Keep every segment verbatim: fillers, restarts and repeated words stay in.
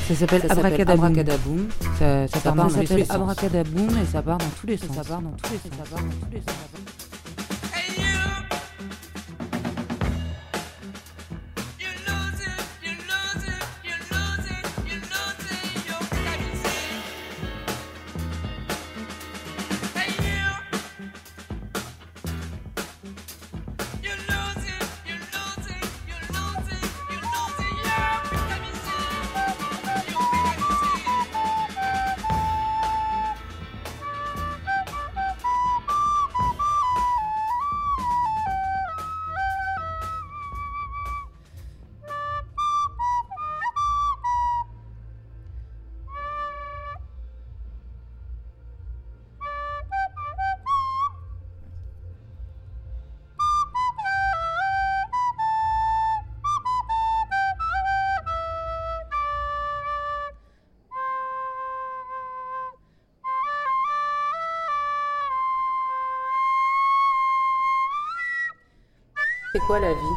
Ça s'appelle Abracadaboum. Abracadaboum. Ça, ça, ça part dans les Abracadaboum et ça part dans tous les sens. Ça part dans tous les sens. Ça part dans tous les sens. C'est quoi la vie ?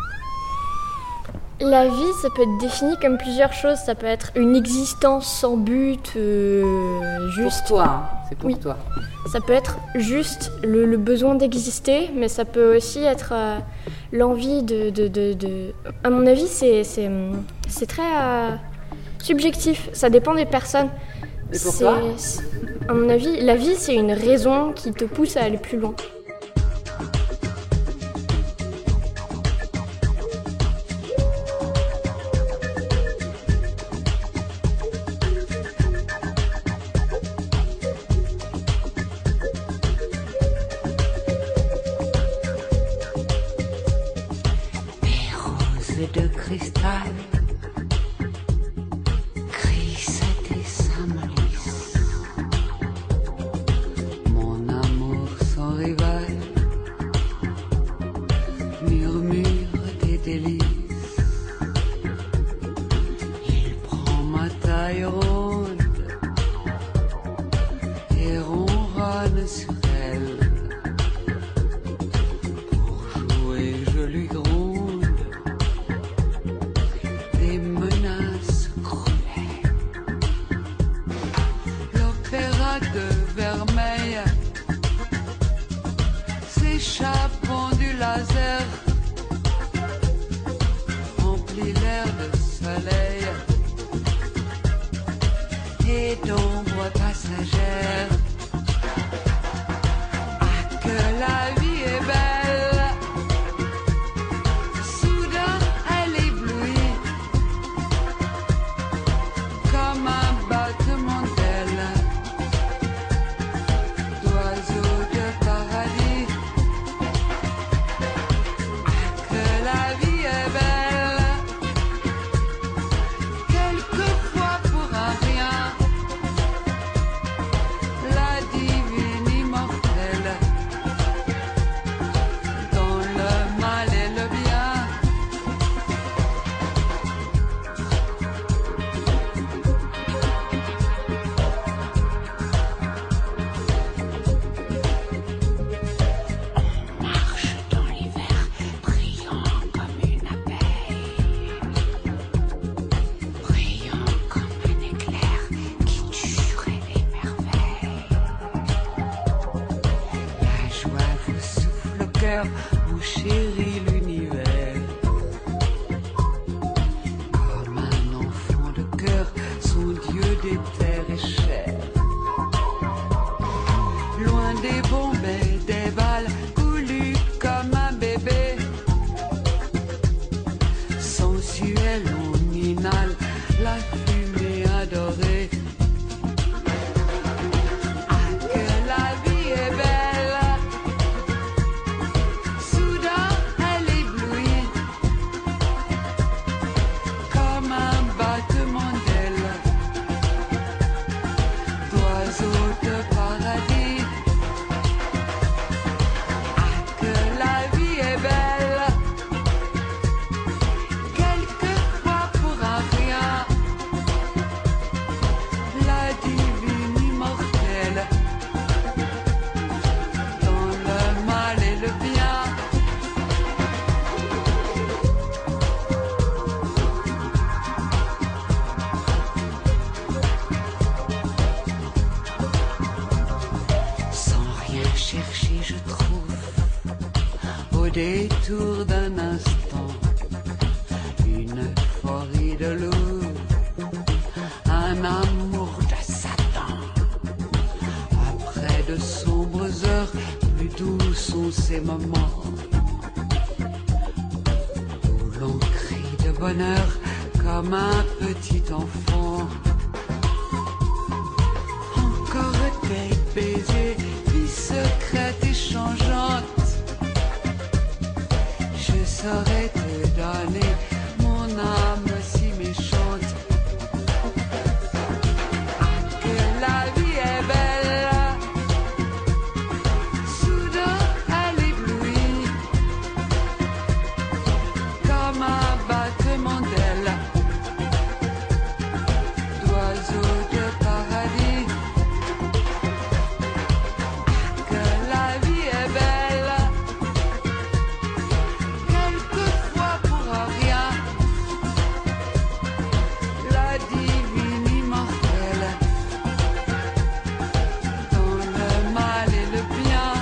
La vie, ça peut être défini comme plusieurs choses. Ça peut être une existence sans but, euh, juste... Pour toi, hein. C'est pour oui. toi. Ça peut être juste le, le besoin d'exister, mais ça peut aussi être euh, l'envie de, de, de, de... À mon avis, c'est, c'est, c'est très euh, subjectif. Ça dépend des personnes. Et pour toi ? À mon avis, la vie, c'est une raison qui te pousse à aller plus loin. De cristal, gris et Saint-Maurice, mon amour sans rival, murmure des délices, il prend ma taille ronde et ronronne sur elle, pour jouer je lui gronde. S'échappant du laser, remplit l'air de soleil et d'ombre passagère. Ah, que la vie est belle, soudain elle éblouit comme un battement d'ailes d'oiseaux de paradis. Vous chérit l'univers comme un enfant de cœur, son Dieu des terres et chair. Loin des bombes et des balles, coulu comme un bébé, sensuel on inhale la fumée adorée. détour d'un instant, une euphorie de loup, un amour de Satan. Après de sombres heures, plus doux sont ces moments où l'on crie de bonheur comme un petit enfant. Encore des baisers, vie secrète et changeante. Je saurais te donner mon âme si méchante. Ah, que la vie est belle. Soudain elle éblouit comme un battement d'ailes d'oiseaux de paradis. Ah, que la vie est belle. Quelquefois pour rien, la divine immortelle, dans le mal et le bien.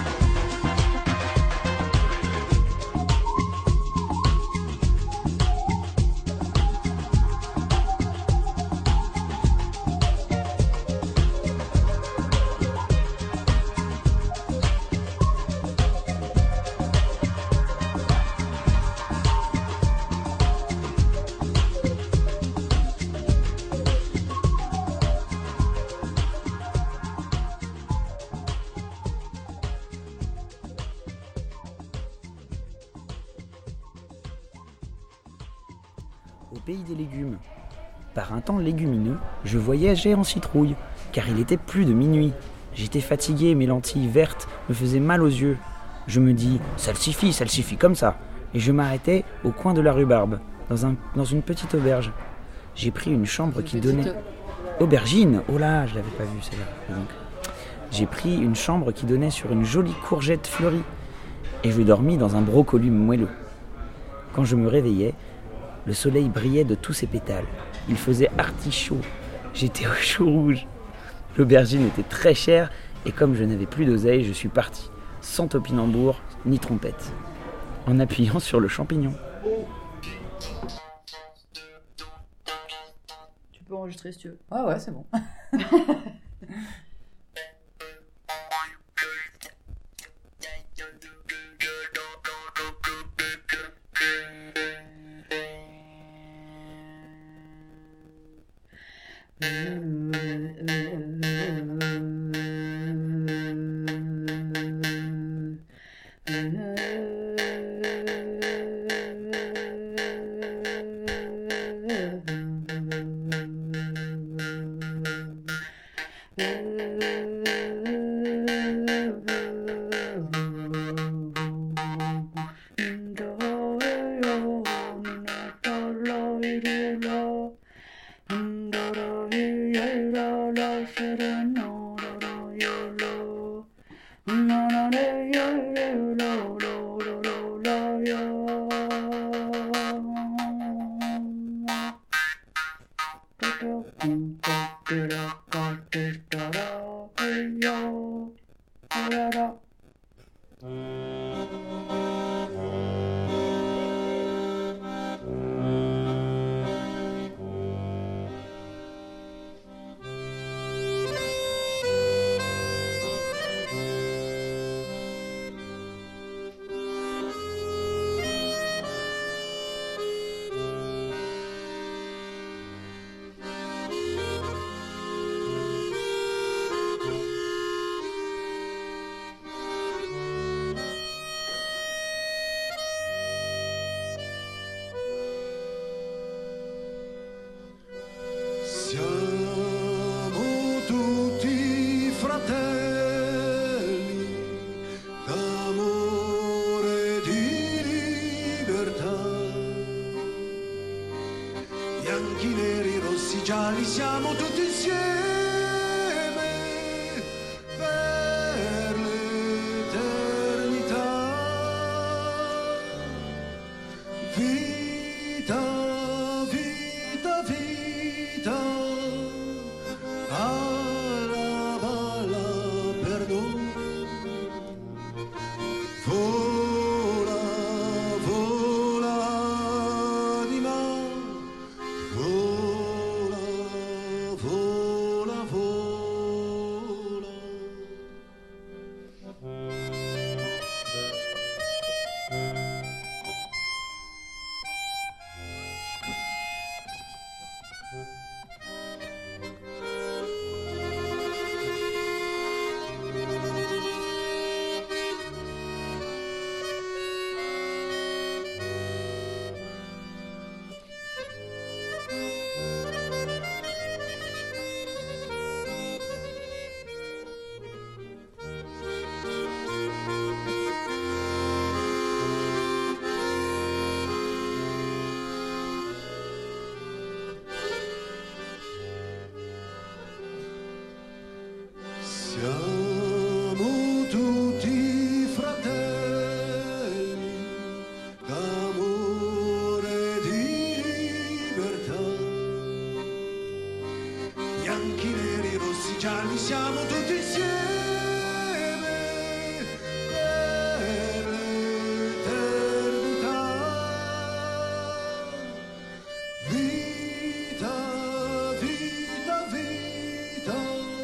Au pays des légumes. Par un temps légumineux, je voyageais en citrouille, car il était plus de minuit. J'étais fatigué, mes lentilles vertes me faisaient mal aux yeux. Je me dis, ça le suffit, ça le suffit comme ça. Et je m'arrêtais au coin de la rhubarbe, dans, un, dans une petite auberge. J'ai pris une chambre qui donnait... Aubergine. Oh là, je l'avais pas vue celle-là. Donc, j'ai pris une chambre qui donnait sur une jolie courgette fleurie. Et je dormis dans un brocoli moelleux. Quand je me réveillais, le soleil brillait de tous ses pétales. Il faisait artichaut. J'étais au chou rouge. L'aubergine était très chère et comme je n'avais plus d'oseille, je suis parti, sans topinambour ni trompette, en appuyant sur le champignon. Tu peux enregistrer si tu veux. Ouais, ouais, c'est bon. gialli siamo tutti insieme per l'eternità. Vita, vita, vita, alla balla per noi. Vola Salisiamo tutti insieme per l'eternità. Vita, vita, vita,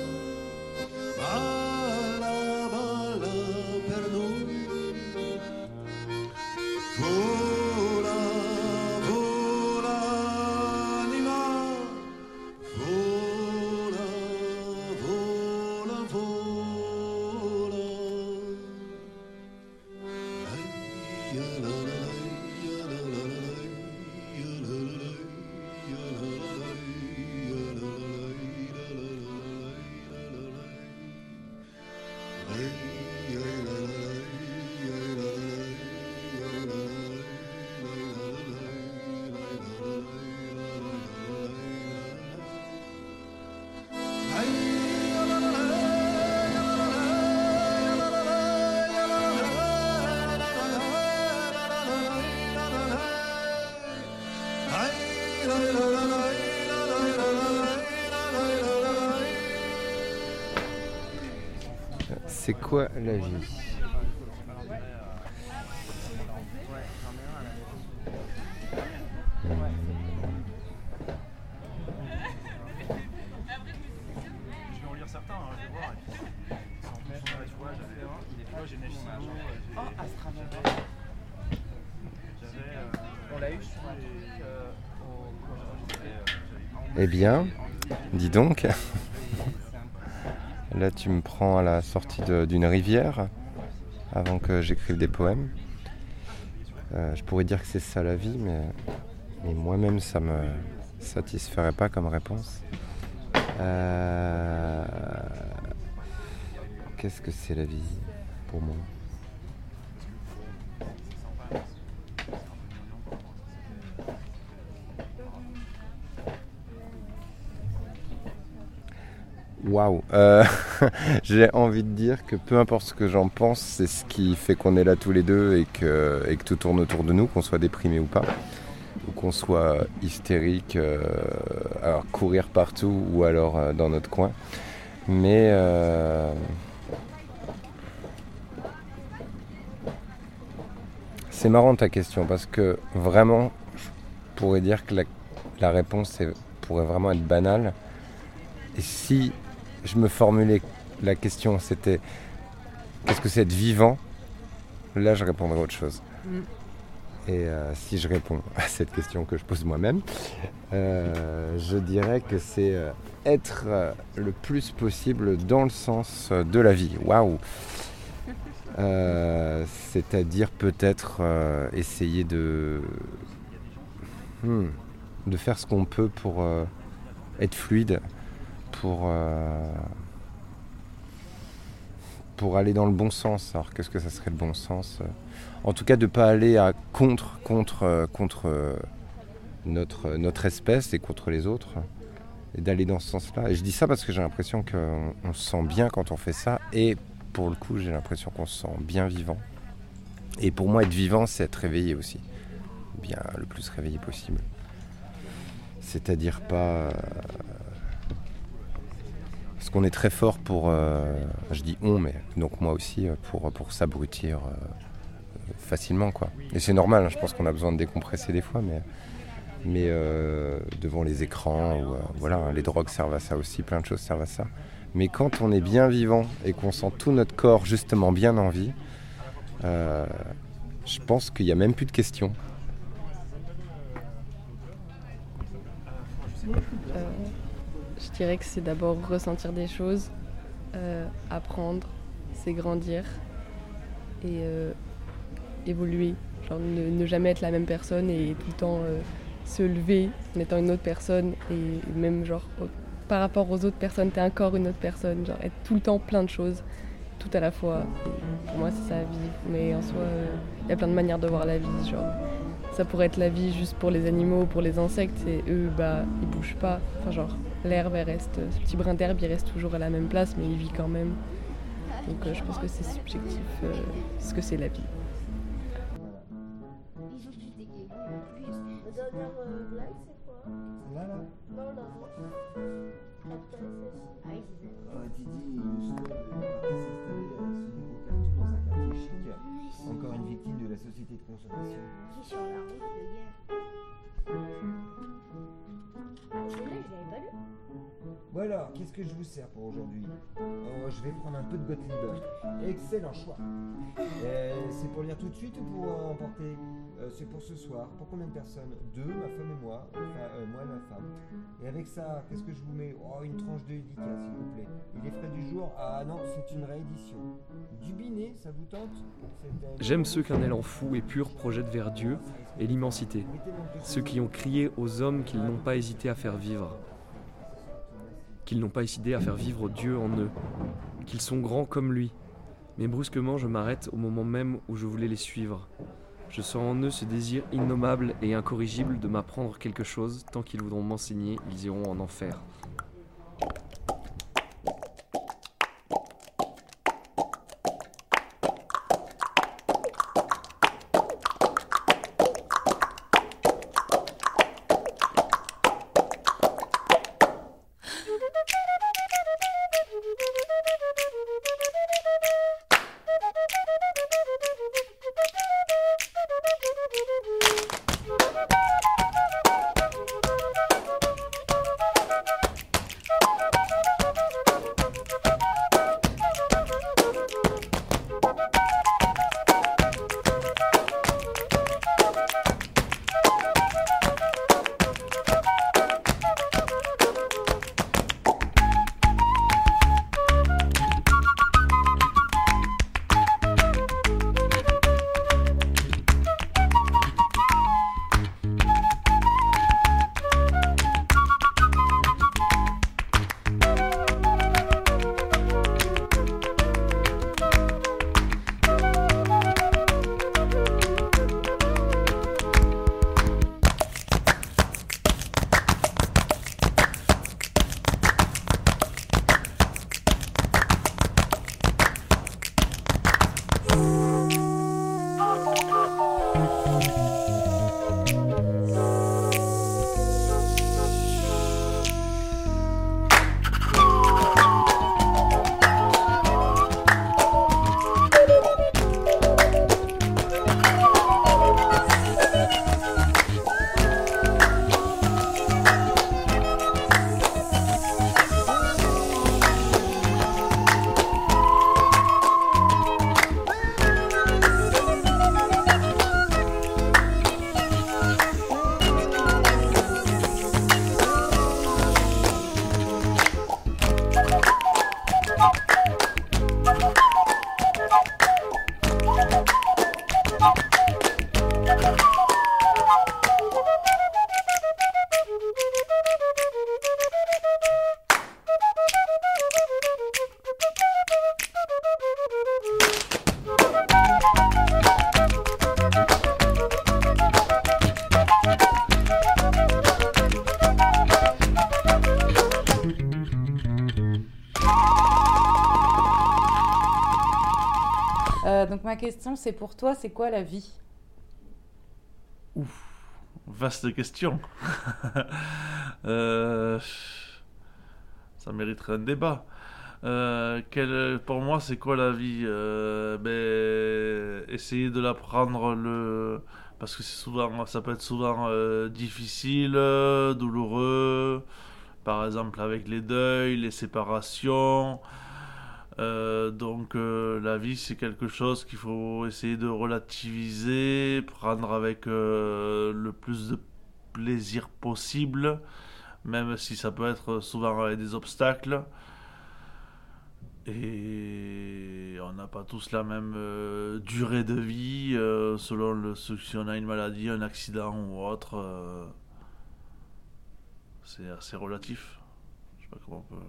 balla, balla per noi. Vola, vola, anima, vola, vola, vola. Ai, la, la, la, la, la, la, la, la, la, la. C'est quoi la vie ? Eh bien, dis donc, là tu me prends à la sortie de, d'une rivière avant que j'écrive des poèmes. Euh, je pourrais dire que c'est ça la vie, mais, mais moi-même ça me satisferait pas comme réponse. Euh, qu'est-ce que c'est la vie pour moi ? Waouh, euh, j'ai envie de dire que peu importe ce que j'en pense, c'est ce qui fait qu'on est là tous les deux et que, et que tout tourne autour de nous, qu'on soit déprimé ou pas, ou qu'on soit hystérique, euh, alors courir partout ou alors euh, dans notre coin. Mais euh, c'est marrant ta question parce que vraiment, je pourrais dire que la, la réponse est, pourrait vraiment être banale. Et si je me formulais la question, c'était qu'est-ce que c'est être vivant ? Là, je répondrais autre chose. Mm. Et euh, si je réponds à cette question que je pose moi-même, euh, je dirais que c'est euh, être euh, le plus possible dans le sens de la vie. Waouh ! Euh, c'est-à-dire peut-être euh, essayer de, hmm, de faire ce qu'on peut pour euh, être fluide. Pour, euh, pour aller dans le bon sens. Alors qu'est-ce que ça serait le bon sens ? En tout cas de ne pas aller à contre, contre, contre notre, notre espèce et contre les autres. Et d'aller dans ce sens-là. Et je dis ça parce que j'ai l'impression qu'on on se sent bien quand on fait ça. Et pour le coup, j'ai l'impression qu'on se sent bien vivant. Et pour moi, être vivant, c'est être réveillé aussi. Bien le plus réveillé possible. C'est-à-dire pas... Euh, Parce qu'on est très fort pour, euh, je dis on, mais donc moi aussi, pour, pour s'abrutir euh, facilement, quoi. Et c'est normal, hein, je pense qu'on a besoin de décompresser des fois, mais, mais euh, devant les écrans, ou, euh, voilà, hein, les drogues servent à ça aussi, plein de choses servent à ça. Mais quand on est bien vivant et qu'on sent tout notre corps justement bien en vie, euh, je pense qu'il n'y a même plus de questions. Euh... Je dirais que c'est d'abord ressentir des choses, euh, apprendre, c'est grandir et euh, évoluer. Genre ne, ne jamais être la même personne et tout le temps euh, se lever en étant une autre personne et même genre au, par rapport aux autres personnes, t'es encore une autre personne. Genre être tout le temps plein de choses, tout à la fois. Et pour moi c'est ça la vie, mais en soi il euh, y a plein de manières de voir la vie. Genre ça pourrait être la vie juste pour les animaux, pour les insectes et eux bah ils bougent pas. Enfin genre l'herbe, elle reste, ce petit brin d'herbe, il reste toujours à la même place, mais il vit quand même. Donc euh, je pense que c'est subjectif euh, ce que c'est la vie. vous avez pas lu? Bon alors, qu'est-ce que je vous sers pour aujourd'hui? Oh, je vais prendre un peu de Gottleben. Excellent choix. Euh, c'est pour lire tout de suite ou pour euh, emporter? euh, C'est pour ce soir. Pour combien de personnes? Deux, ma femme et moi. Enfin, euh, moi et ma femme. Et avec ça, qu'est-ce que je vous mets? Oh, une tranche de Udica, s'il vous plaît. Et les frais du jour? Ah non, c'est une réédition. Du Binet, ça vous tente? C'est un- J'aime ceux qu'un élan fou et pur projette vers Dieu et l'immensité. Ceux qui ont crié aux hommes qu'ils n'ont pas hésité à faire vivre. Qu'ils n'ont pas hésité à faire vivre Dieu en eux. Qu'ils sont grands comme lui. Mais brusquement, je m'arrête au moment même où je voulais les suivre. Je sens en eux ce désir innommable et incorrigible de m'apprendre quelque chose. Tant qu'ils voudront m'enseigner, ils iront en enfer. Euh, donc ma question, c'est pour toi, c'est quoi la vie? Ouf, vaste question. euh, ça mériterait un débat. Euh, quel, pour moi, c'est quoi la vie? euh, ben, Essayer de l'apprendre, le... parce que c'est souvent, ça peut être souvent euh, difficile, euh, douloureux, par exemple avec les deuils, les séparations. Euh, donc euh, la vie, c'est quelque chose qu'il faut essayer de relativiser, prendre avec euh, le plus de plaisir possible, même si ça peut être souvent avec des obstacles. Et on n'a pas tous la même euh, durée de vie, euh, selon le, si on a une maladie, un accident ou autre. Euh, c'est assez relatif. Je sais pas comment on peut...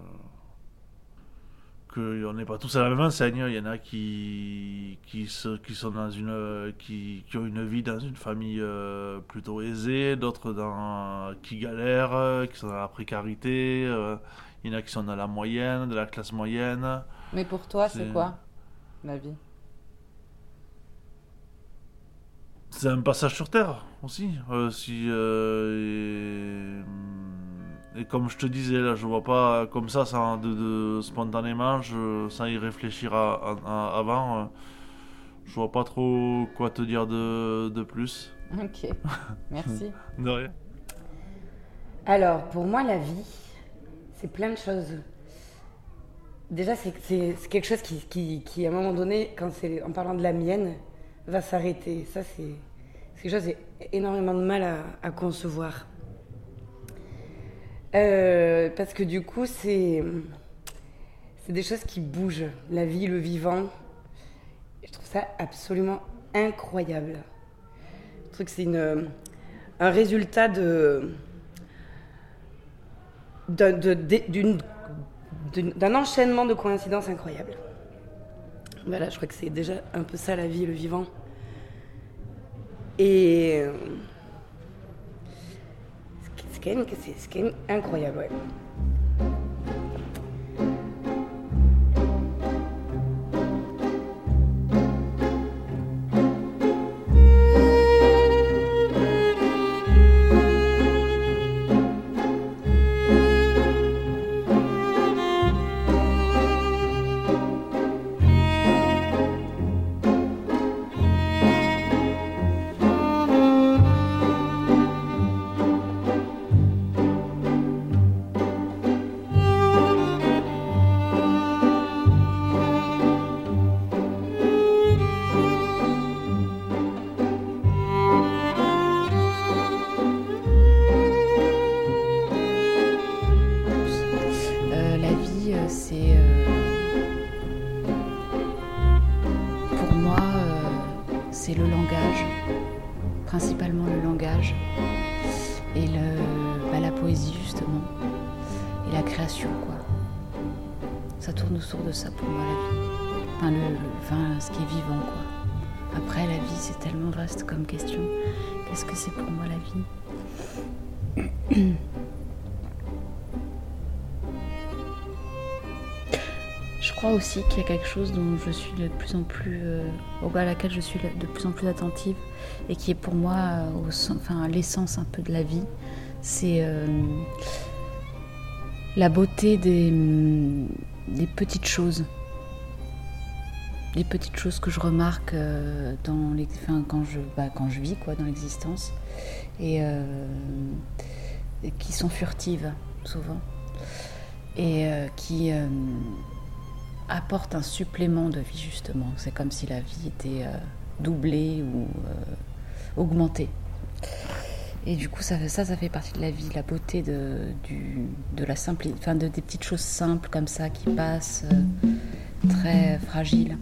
qu'on n'est pas tous à la même enseigne. Il y en a qui, qui, se, qui, sont dans une, qui, qui ont une vie dans une famille euh, plutôt aisée, d'autres dans, qui galèrent, qui sont dans la précarité. Euh, il y en a qui sont dans la moyenne, de la classe moyenne. Mais pour toi, c'est, c'est quoi la vie? C'est un passage sur Terre aussi. Euh, si, euh, et, et comme je te disais, là, je vois pas comme ça, sans, de, de, spontanément, je, sans y réfléchir à, à, à, avant, euh, je vois pas trop quoi te dire de, de plus. Ok, merci. De rien. Alors, pour moi, la vie, c'est plein de choses. Déjà, c'est, c'est, c'est quelque chose qui, qui, qui, à un moment donné, quand c'est, en parlant de la mienne, va s'arrêter. Ça, c'est, c'est quelque chose que j'ai énormément de mal à, à concevoir. Euh, parce que du coup, c'est, c'est des choses qui bougent. La vie, le vivant. Je trouve ça absolument incroyable. Je trouve que c'est une, un résultat de, de, de, de, d'une, d'une, d'un enchaînement de coïncidences incroyables. Voilà, je crois que c'est déjà un peu ça la vie, le vivant. Et c'est quand même, c'est, c'est quand même incroyable, ouais. Principalement le langage et le, bah, la poésie justement et la création quoi. Ça tourne autour de ça pour moi la vie. Enfin, le, le, enfin ce qui est vivant quoi. Après la vie c'est tellement vaste comme question. Qu'est-ce que c'est pour moi la vie? Je crois aussi qu'il y a quelque chose dont je suis de plus en plus, euh, à laquelle je suis de plus en plus attentive et qui est pour moi euh, au, enfin, l'essence un peu de la vie. C'est euh, la beauté des, des petites choses. Des petites choses que je remarque euh, dans les, enfin, quand, je, bah, quand je vis quoi, dans l'existence et, euh, et qui sont furtives souvent et euh, qui... Euh, apporte un supplément de vie justement. C'est comme si la vie était euh, doublée ou euh, augmentée. Et du coup, ça, ça, ça fait partie de la vie, la beauté de, du, de la simpli- enfin, de, des petites choses simples comme ça qui passent, euh, très fragiles.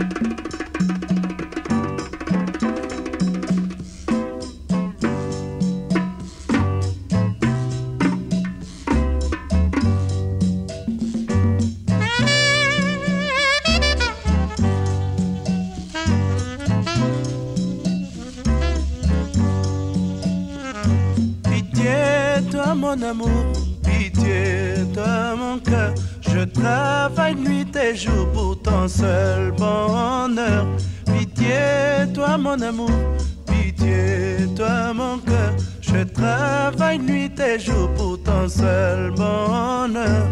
Mon amour, pitié, toi mon cœur. Je travaille nuit et jour pour ton seul bonheur. Pitié, toi mon amour, pitié, toi mon cœur. Je travaille nuit et jour pour ton seul bonheur.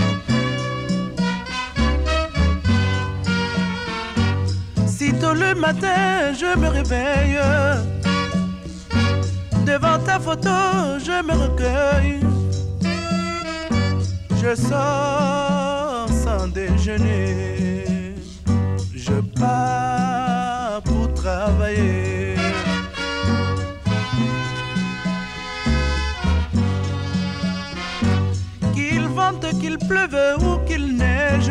Sitôt le matin, je me réveille. Devant ta photo, je me recueille. Je sors sans déjeuner. Je pars pour travailler. Qu'il vente, qu'il pleuve ou qu'il neige,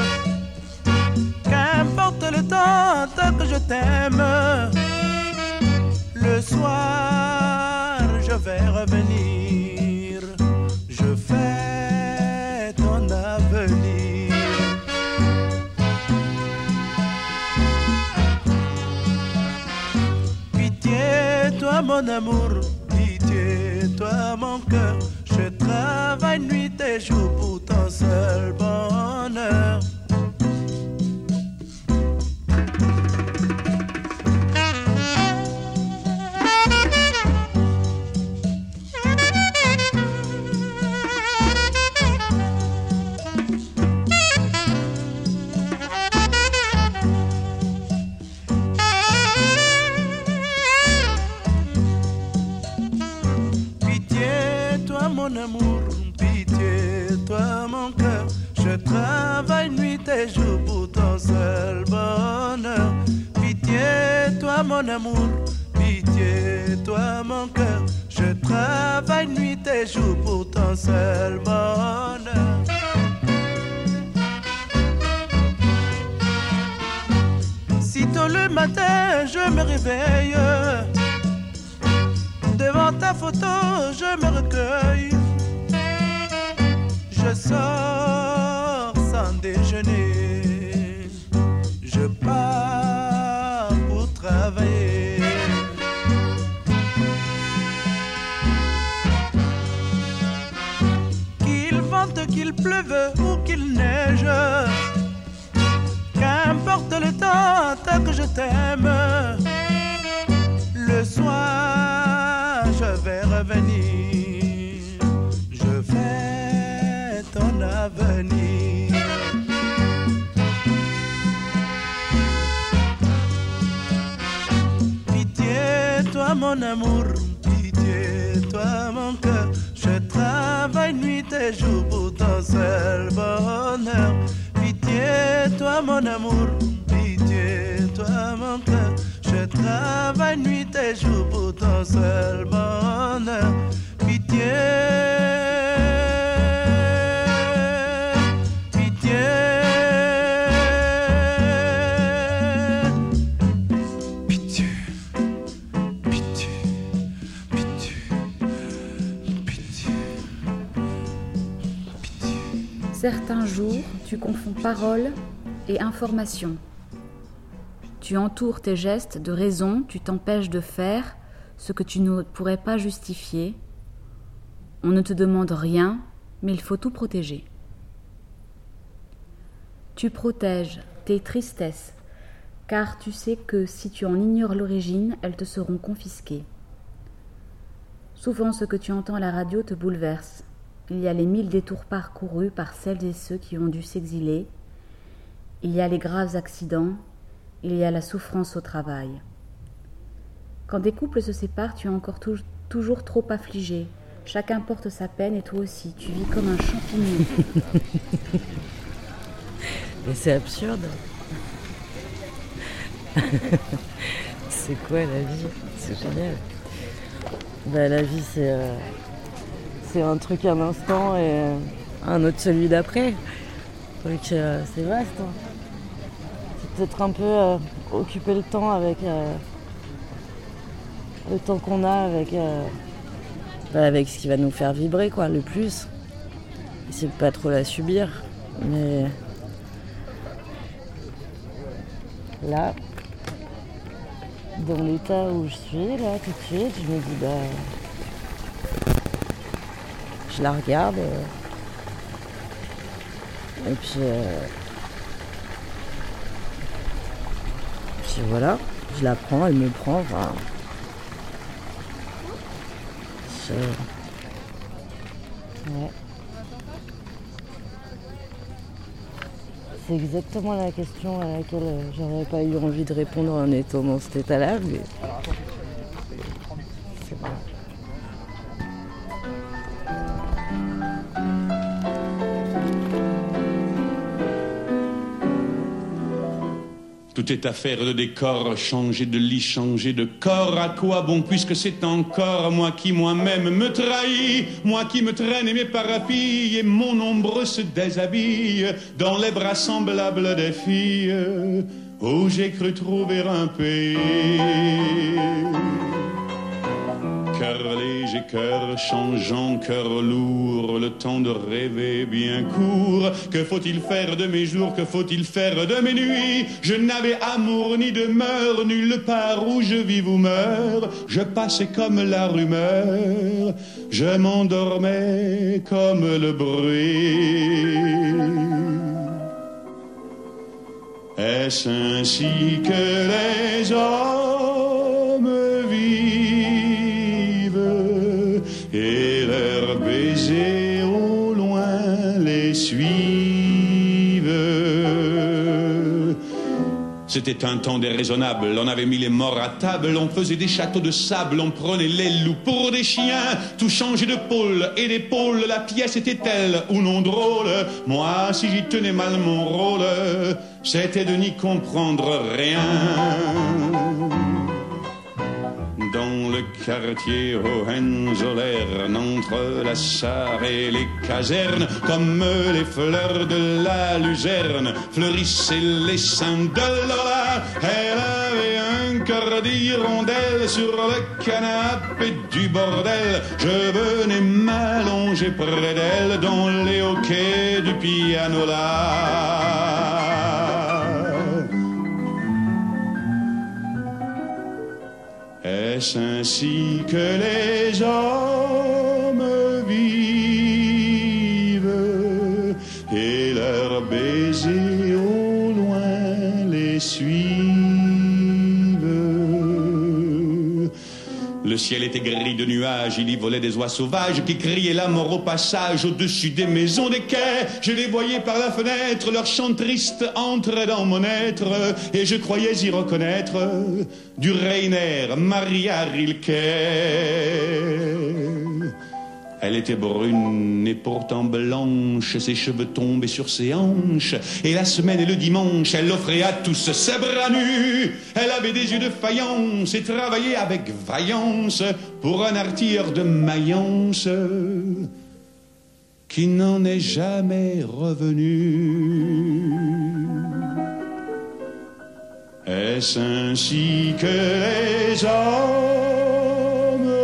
qu'importe le temps, tant que je t'aime. Le soir, je vais revenir. Je fais ton avenir. Pitié, toi mon amour. Pitié, toi mon cœur. Je travaille nuit et jour pour ton seul bonheur. mon amour, pitié, toi mon cœur. Je travaille nuit et jour pour ton seul bonheur. Sitôt le matin, je me réveille. Devant ta photo, je me recueille. Je sors sans déjeuner. Je pars pour travailler. Qu'il vente, qu'il pleuve ou qu'il neige, qu'importe le temps, tant que je t'aime. Le soir, je vais revenir. Je vais ton avenir. Pitié, toi mon amour, pitié, toi mon cœur. Je travaille nuit et jour pour ton seul bonheur. Pitié, toi mon amour, pitié, toi mon cœur. Je travaille nuit et jour pour ton seul bonheur. Pitié, pitié, pitié, pitié, pitié, pitié, pitié. Certains jours, tu confonds parole et information. Tu entoures tes gestes de raison, tu t'empêches de faire ce que tu ne pourrais pas justifier. On ne te demande rien, mais il faut tout protéger. Tu protèges tes tristesses, car tu sais que si tu en ignores l'origine, elles te seront confisquées. Souvent, ce que tu entends à la radio te bouleverse. Il y a les mille détours parcourus par celles et ceux qui ont dû s'exiler. Il y a les graves accidents. Il y a la souffrance au travail. Quand des couples se séparent, tu es encore tou- toujours trop affligé. Chacun porte sa peine et toi aussi. Tu vis comme un champignon. Mais c'est absurde. C'est quoi la vie? C'est génial. Bah, la vie, c'est, euh, c'est un truc un instant et euh, un autre celui d'après. Donc euh, c'est vaste. Hein. Peut-être un peu euh, occuper le temps avec euh, le temps qu'on a avec euh, bah, avec ce qui va nous faire vibrer quoi le plus. Essayer de pas trop la subir, mais là dans l'état où je suis là tout de suite, je me dis bah je la regarde euh, et puis euh, Puis voilà, je la prends, elle me prend, enfin... Je... Ouais. C'est exactement la question à laquelle j'aurais pas eu envie de répondre en étant dans cet état-là, mais... C'est vrai. Tout est affaire de décor, changer de lit, changer de corps. À quoi bon, puisque c'est encore moi qui moi-même me trahis, moi qui me traîne et mes parapilles, et mon ombre se déshabille dans les bras semblables des filles où j'ai cru trouver un pays. Cœur léger, cœur changeant, cœur lourd, le temps de rêver bien court. Que faut-il faire de mes jours, que faut-il faire de mes nuits? Je n'avais amour ni demeure, nulle part où je vis ou meurs. Je passais comme la rumeur, je m'endormais comme le bruit. Est-ce ainsi que les hommes vivent et leurs baisers au loin les suivent? C'était un temps déraisonnable, on avait mis les morts à table, on faisait des châteaux de sable, on prenait les loups pour des chiens, tout changeait de pôle et d'épaule, la pièce était-elle ou non drôle? Moi, si j'y tenais mal mon rôle, c'était de n'y comprendre rien. le quartier Hohenzollern, entre la Sarre et les casernes, comme les fleurs de la luzerne, fleurissaient les seins de Lola. Elle avait un cœur d'hirondelle sur le canapé du bordel. Je venais m'allonger près d'elle dans les hoquets du pianola. Est-ce ainsi que les hommes vivent et leurs baisers au loin les suivent? Le ciel était gris de nuages, il y volait des oies sauvages qui criaient la mort au passage au-dessus des maisons des quais. Je les voyais par la fenêtre, leur chant triste entrait dans mon être et je croyais y reconnaître du Rainer Maria Rilke. Elle était brune et pourtant blanche, ses cheveux tombaient sur ses hanches, et la semaine et le dimanche, elle offrait à tous ses bras nus. Elle avait des yeux de faïence et travaillait avec vaillance pour un artilleur de Mayence qui n'en est jamais revenu. Est-ce ainsi que les hommes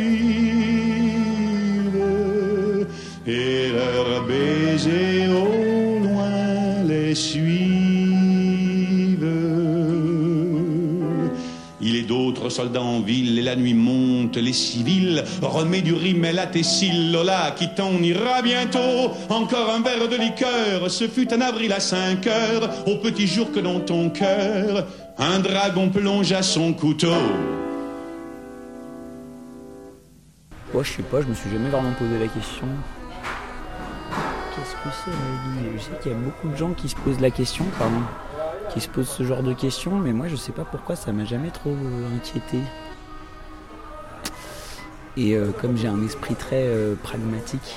vivent et leurs baisers au loin les suivent? Il est d'autres soldats en ville et la nuit monte, les civils remet du rimel à tes cils. Lola, qui t'en ira bientôt, encore un verre de liqueur, ce fut un avril à cinq heures, au petit jour que dans ton cœur un dragon plongea son couteau. Ouais, je sais pas, je me suis jamais vraiment posé la question. Qu'est-ce que c'est la vie? Je sais qu'il y a beaucoup de gens qui se posent la question, pardon, qui se posent ce genre de questions, mais moi je sais pas pourquoi ça m'a jamais trop inquiété. Et euh, comme j'ai un esprit très euh, pragmatique,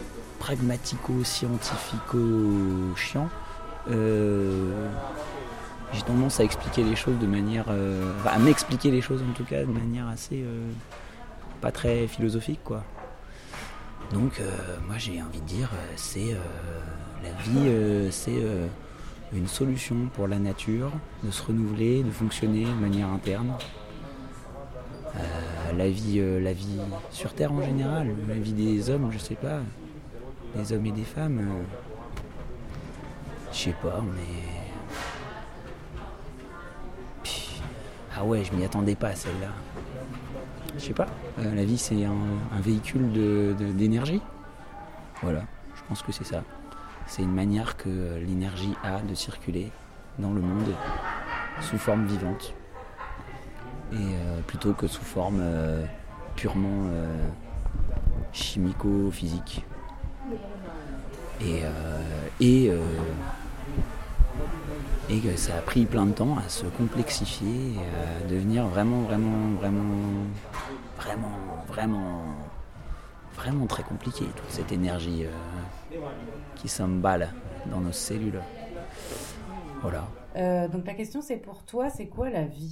pragmatico-scientifico-chiant, euh, j'ai tendance à expliquer les choses de manière, euh, enfin, à m'expliquer les choses en tout cas de manière assez euh, pas très philosophique, quoi. Donc euh, moi j'ai envie de dire, euh, c'est euh, la vie, euh, c'est euh, une solution pour la nature de se renouveler, de fonctionner de manière interne. Euh, la vie, euh, la vie sur Terre en général, la vie des hommes, je sais pas, des hommes et des femmes, euh, je sais pas, on est... Pff, ah ouais, je m'y attendais pas à celle-là. Je sais pas, euh, la vie c'est un, un véhicule de, de, d'énergie. Voilà, je pense que c'est ça. C'est une manière que l'énergie a de circuler dans le monde sous forme vivante. Et euh, plutôt que sous forme euh, purement euh, chimico-physique. Et, euh, et, euh, et que ça a pris plein de temps à se complexifier, et à devenir vraiment, vraiment, vraiment, vraiment, vraiment, vraiment très compliqué, toute cette énergie euh, qui s'emballe dans nos cellules. Voilà. Euh, donc la question c'est pour toi, c'est quoi la vie ?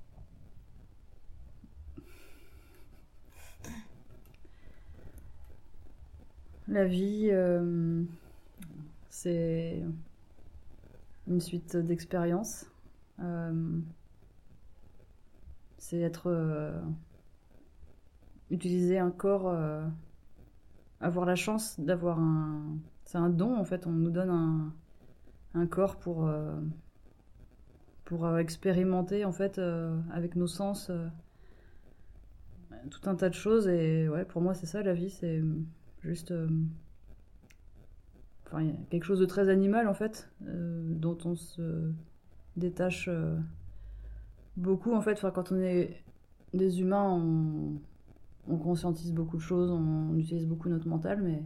La vie, euh, c'est une suite d'expériences. Euh, c'est être... Euh, utiliser un corps... Euh, avoir la chance d'avoir un... C'est un don, en fait. On nous donne un, un corps pour... Euh, pour euh, expérimenter, en fait, euh, avec nos sens, euh, tout un tas de choses. Et ouais, pour moi, c'est ça, la vie, c'est... Juste, euh, enfin, il y a quelque chose de très animal en fait, euh, dont on se détache euh, beaucoup en fait. Enfin, quand on est des humains, on, on conscientise beaucoup de choses, on, on utilise beaucoup notre mental, mais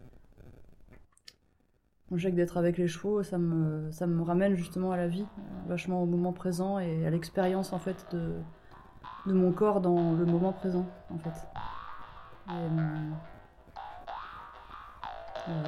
je sais que d'être avec les chevaux, ça me, ça me ramène justement à la vie, vachement au moment présent et à l'expérience en fait de, de mon corps dans le moment présent en fait. Et, euh, Voilà.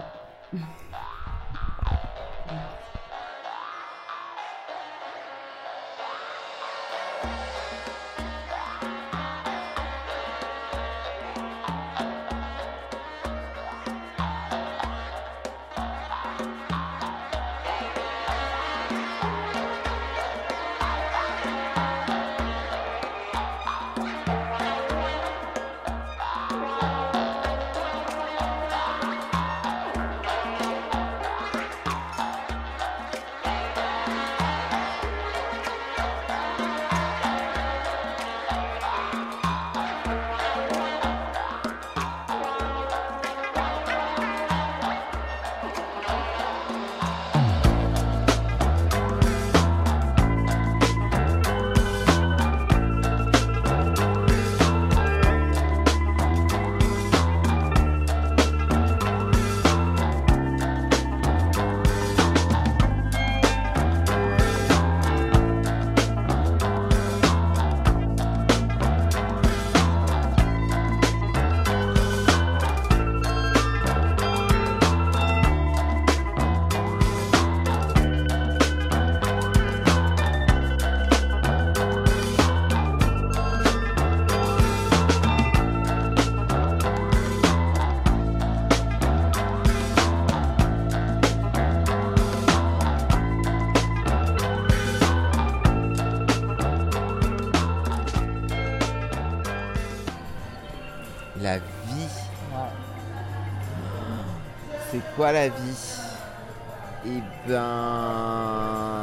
C'est quoi la vie? Eh ben...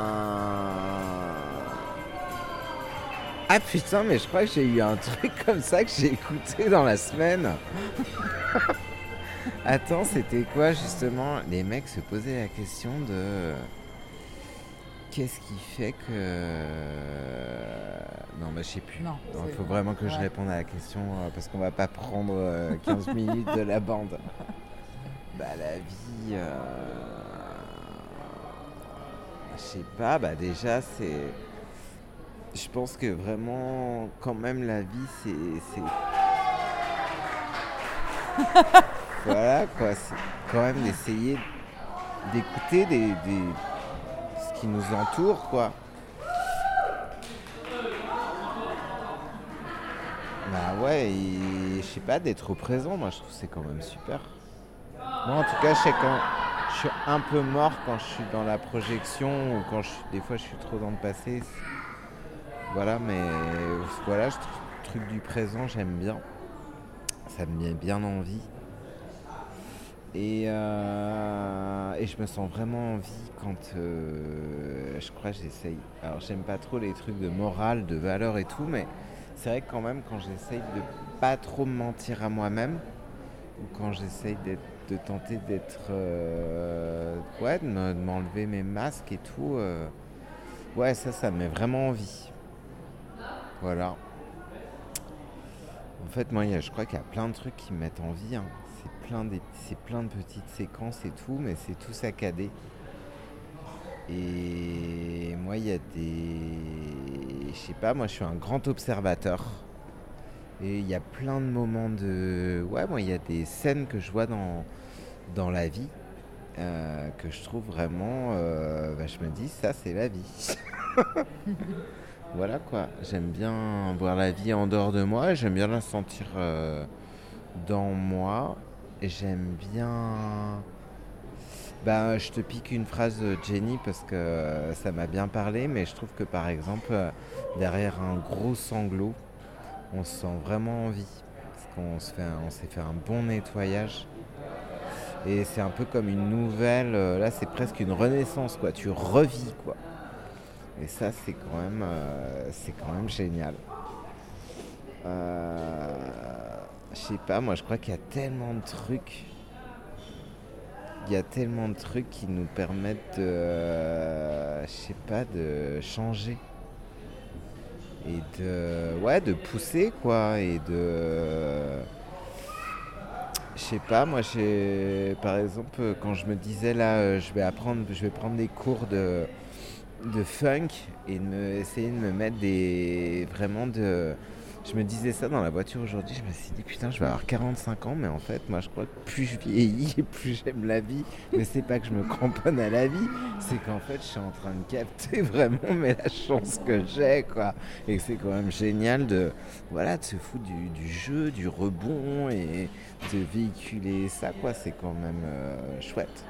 Ah putain, mais je crois que j'ai eu un truc comme ça que j'ai écouté dans la semaine. Attends, c'était quoi justement? Les mecs se posaient la question de... Qu'est-ce qui fait que... Non, bah je sais plus. Non, Il c'est- faut vraiment que je ouais. réponde à la question euh, parce qu'on va pas prendre euh, quinze minutes de la bande. Bah la vie... euh, Je sais pas, bah déjà c'est... Je pense que vraiment, quand même, la vie, c'est... c'est... Voilà, quoi. C'est quand même d'essayer d'écouter des, des... ce qui nous entoure, quoi. Bah ouais, et je sais pas, d'être au présent, moi, je trouve que c'est quand même super. Moi, en tout cas, je sais quand je suis un peu mort quand je suis dans la projection ou quand je suis... des fois, je suis trop dans le passé. Voilà, mais voilà, je trouve le truc du présent, j'aime bien. Ça me met bien en vie. Et, euh, et je me sens vraiment en vie quand euh, je crois que j'essaye. Alors, j'aime pas trop les trucs de morale, de valeur et tout, mais c'est vrai que quand même, quand j'essaye de pas trop me mentir à moi-même, ou quand j'essaye d'être, de tenter d'être. Euh, ouais, de, me- de m'enlever mes masques et tout, euh, ouais, ça, ça me met vraiment en vie. Voilà. En fait, moi, il y a- je crois qu'il y a plein de trucs qui me mettent en vie. Hein. C'est plein, des, c'est plein de petites séquences et tout, mais c'est tout saccadé. Et moi, il y a des... Je sais pas, moi, je suis un grand observateur. Et il y a plein de moments de... Ouais, moi, il y a des scènes que je vois dans, dans la vie euh, que je trouve vraiment... euh, bah, je me dis, ça, c'est la vie. Voilà quoi, j'aime bien voir la vie en dehors de moi, j'aime bien la sentir euh, dans moi, et j'aime bien... Ben, je te pique une phrase de Jenny parce que euh, ça m'a bien parlé, mais je trouve que par exemple, euh, derrière un gros sanglot, on se sent vraiment en vie, parce qu'on se fait un- on s'est fait un bon nettoyage. Et c'est un peu comme une nouvelle, euh, là c'est presque une renaissance quoi, tu revis quoi. Et ça, c'est quand même, euh, c'est quand même génial. Euh, je sais pas, moi, je crois qu'il y a tellement de trucs. Il y a tellement de trucs qui nous permettent de, euh, je sais pas, de changer. Et de, ouais, de pousser, quoi. Et de... Je sais pas, moi, j'ai, par exemple, quand je me disais, là, euh, je vais apprendre, je vais prendre des cours de... de funk et de me, essayer de me mettre des vraiment de je me disais ça dans la voiture aujourd'hui, je me suis dit putain je vais avoir quarante-cinq ans mais en fait moi je crois que plus je vieillis plus j'aime la vie, mais c'est pas que je me cramponne à la vie, c'est qu'en fait je suis en train de capter vraiment mais la chance que j'ai quoi, et que c'est quand même génial de voilà de se foutre du, du jeu, du rebond et de véhiculer ça quoi, c'est quand même euh, chouette.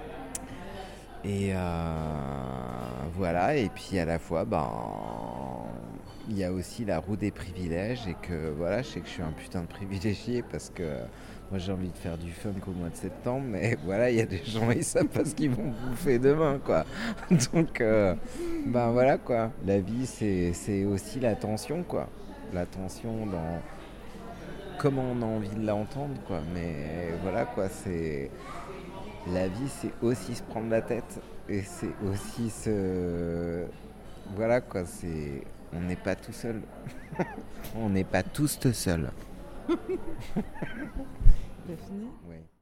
Et euh, voilà, et puis à la fois, ben, il y a aussi la roue des privilèges, et que voilà, je sais que je suis un putain de privilégié parce que moi j'ai envie de faire du funk au mois de septembre, mais voilà, il y a des gens, ils savent pas ce qu'ils vont bouffer demain, quoi. Donc, euh, ben voilà, quoi. La vie, c'est, c'est aussi l'attention, quoi. L'attention dans comment on a envie de l'entendre, quoi. Mais voilà, quoi, c'est... La vie, c'est aussi se prendre la tête, et c'est aussi se... Voilà, quoi, c'est... On n'est pas tout seul. On n'est pas tous tout seuls. Il a fini ? Oui.